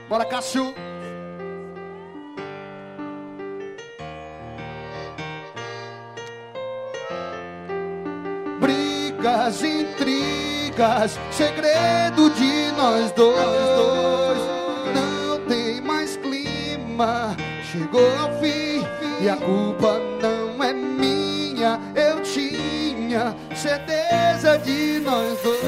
Bora, Cássio. Brigas, intrigas, segredo de nós dois. Não tem mais clima, chegou ao fim e a culpa não é minha. Eu tinha certeza de nós dois,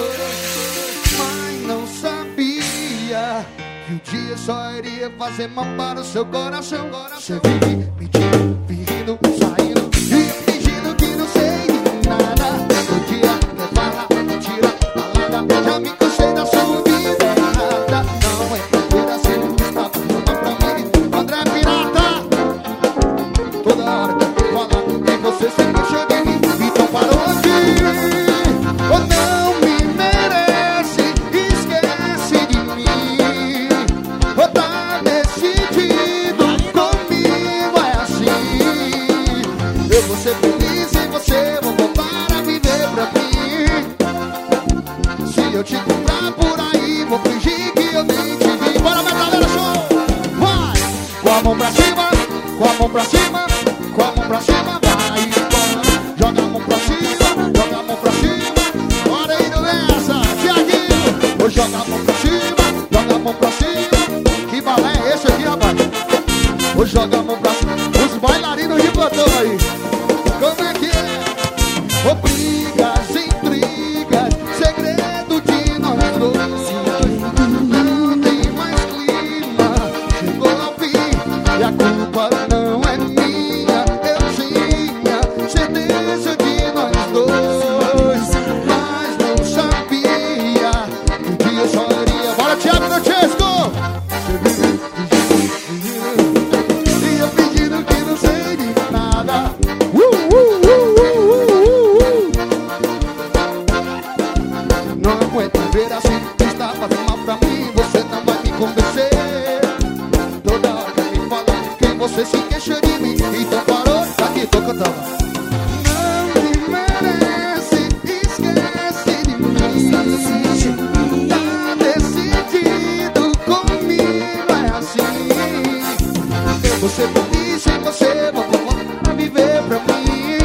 mas não sabia que o dia só iria fazer mal para o seu coração. Você vive mentindo, fingindo, saindo e fingindo que não sei nada. O dia quer falar, mentira, balada. Já me cansei da sua vida. Nada, não é mentira, assim não está falando pra mim. André Pirata, toda hora que eu falar que você se queixa de mim. Então parou aqui. Ou não me merece, esquece de mim. Ou tá decidido, comigo é assim. Eu vou ser feliz em você, vou voltar a viver pra mim. Se eu te encontrar por aí, vou fingir que eu nem te vi. Bora, Metaleira Show! Vai! Com a mão pra cima, com a mão pra cima, com a mão pra cima, vai embora. Joga a mão pra cima, joga a mão pra cima. Bora indo nessa, Thiaguinho! Vou jogar a mão pra cima, joga a mão pra cima. Que balé é esse aqui, rapaz? Vou jogar a mão pra cima. Os bailarinos de plantão aí. Como é que é? Ô, brigas, intrigas, segredo de nós dois. Não tem mais clima, chegou ao fim e a culpa não é minha. Eu tinha certeza de nós dois, mas não sabia que um dia eu só iria. Bora, Thiago Francesco! E eu pedindo que não sei de nada. Não aguento ver assim, está fazendo mal pra mim. Você não vai me convencer. Toda hora que me fala que você se queixa de mim. Então parou, tá aqui, tô cantando. Não me merece, esquece de mim. Tá decidido, comigo é assim. Eu vou ser feliz em você, vou voltar a viver pra mim.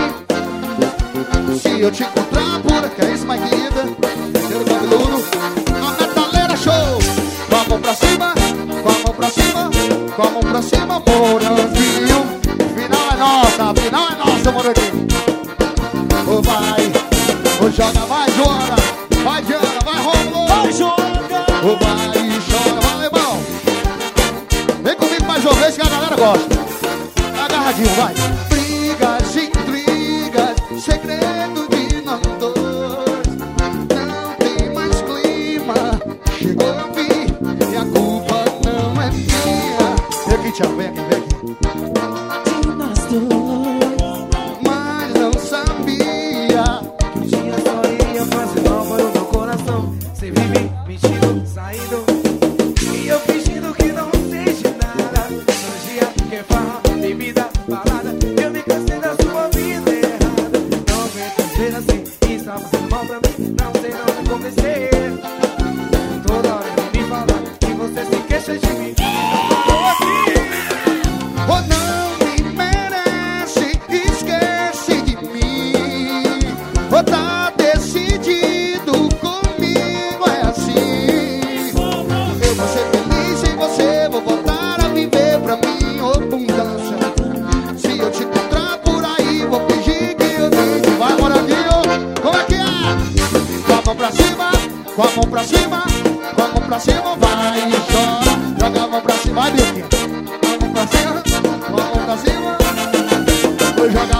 Se eu te encontrar por aqui, é isso, mais querida. Terceiro cabeludo, a Metaleira Show. Com a mão pra cima, com a mão pra cima, com a mão pra cima, Moranguinho. Final é nossa, Moranguinho. Ô, vai, ô, joga, vai, Joana. Vai, Diana, vai, Romulo. Vai, joga! Ô, vai, chora, vai, Alemão. Vem comigo mais uma vez que a galera gosta. Agarradinho, vai. Brigas, intrigas, segredo de nós dois. Não tem mais clima, chegou ao fim e a culpa não é minha. Vem aqui, Thiago, vem aqui, vem aqui. De nós dois, Mas não sabia. que um dia só iria fazer mal para o meu coração. Você vive mentindo, saindo e eu fingindo que não sei de nada. No dia que farra, bebida, balada, eu me cansei da sua vida errada. Não aguento ser assim, está fazendo mal pra mim. Não sei não me convencer. Toda hora que me fala que você se queixa de mim. Tô aqui. Ou não me merece, esquece de mim. Ou tá decidido, comigo é assim. Eu vou ser feliz em você, vou voltar a viver pra mim. Ô, abundância. Se eu te encontrar por aí, vou fingir que eu nem te vai, Moranguinho. Como é que é? Com a mão pra cima, com a mão pra cima, com a mão pra cima, vai e chora. Joga a mão pra cima, vai, Bilquinho. Com a mão pra cima, com a mão pra cima. Vou jogar